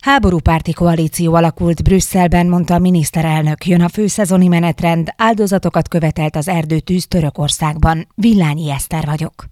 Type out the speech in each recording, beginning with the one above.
Háborúpárti koalíció alakult Brüsszelben, mondta a miniszterelnök. Jön a főszezoni menetrend, áldozatokat követelt az erdőtűz Törökországban. Villányi Eszter vagyok.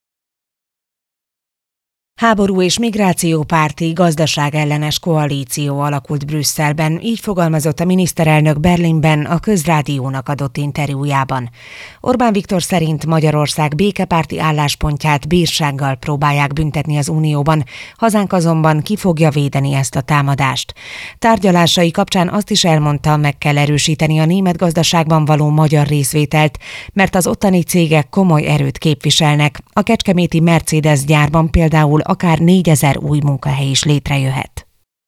Háború- és migrációpárti gazdaságellenes koalíció alakult Brüsszelben, így fogalmazott a miniszterelnök Berlinben a Közrádiónak adott interjújában. Orbán Viktor szerint Magyarország békepárti álláspontját bírsággal próbálják büntetni az Unióban, hazánk azonban ki fogja védeni ezt a támadást. Tárgyalásai kapcsán azt is elmondta, meg kell erősíteni a német gazdaságban való magyar részvételt, mert az ottani cégek komoly erőt képviselnek. A kecskeméti Mercedes gyárban például akár 4000 új munkahely is létrejöhet.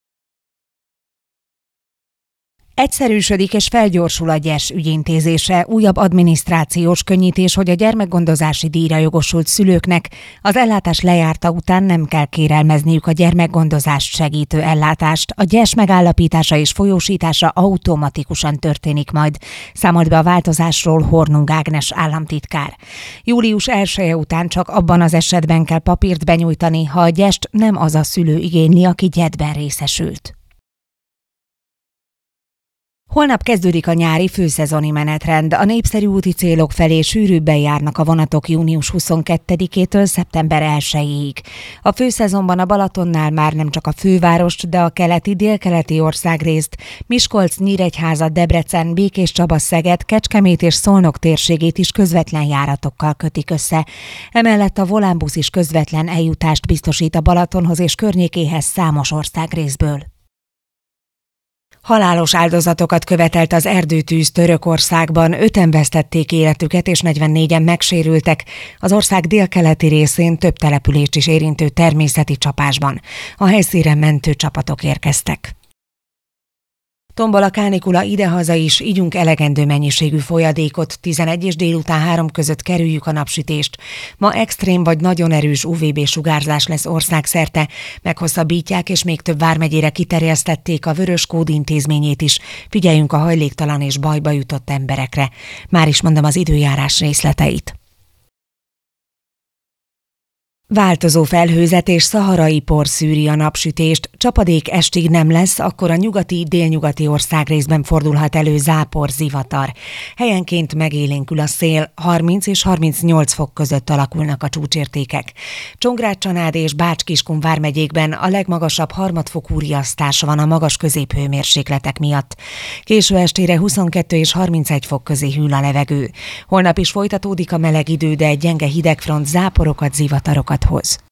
Egyszerűsödik és felgyorsul a GYES ügyintézése, újabb adminisztrációs könnyítés, hogy a gyermekgondozási díjra jogosult szülőknek az ellátás lejárta után nem kell kérelmezniük a gyermekgondozást segítő ellátást. A GYES megállapítása és folyósítása automatikusan történik majd, számolt be a változásról Hornung Ágnes államtitkár. Július 1-e után csak abban az esetben kell papírt benyújtani, ha a GYES-t nem az a szülő igényli, aki GYED-ben részesült. Holnap kezdődik a nyári főszezoni menetrend. A népszerű úti célok felé sűrűbben járnak a vonatok június 22-től szeptember 1-ig. A főszezonban a Balatonnál már nem csak a fővárost, de a keleti, délkeleti országrészt, Miskolc, Nyíregyháza, Debrecen, Békéscsaba, Szeged, Kecskemét és Szolnok térségét is közvetlen járatokkal kötik össze. Emellett a Volánbusz is közvetlen eljutást biztosít a Balatonhoz és környékéhez számos országrészből. Halálos áldozatokat követelt az erdőtűz Törökországban, 5-en vesztették életüket és 44-en megsérültek. Az ország délkeleti részén több települést is érintő természeti csapásban. A helyszínre mentőcsapatok érkeztek. Tombol a kánikula idehaza is, igyunk elegendő mennyiségű folyadékot, 11 és délután 3 között kerüljük a napsütést. Ma extrém vagy nagyon erős UVB-sugárzás lesz országszerte, meghosszabbítják és még több vármegyére kiterjesztették a Vörös Kód intézményét is. Figyeljünk a hajléktalan és bajba jutott emberekre. Már is mondom az időjárás részleteit. Változó felhőzet és szaharai por szűri a napsütést, csapadék estig nem lesz, akkor a nyugati, délnyugati országrészben fordulhat elő zápor, zivatar. Helyenként megélénkül a szél, 30 és 38 fok között alakulnak a csúcsértékek. Csongrád-Csanád és Bács-Kiskun vármegyékben a legmagasabb harmadfokú riasztás van a magas középhőmérsékletek miatt. Késő estére 22 és 31 fok közé hűl a levegő. Holnap is folytatódik a meleg idő, de egy gyenge hidegfront záporokat, zivatarokat hoz.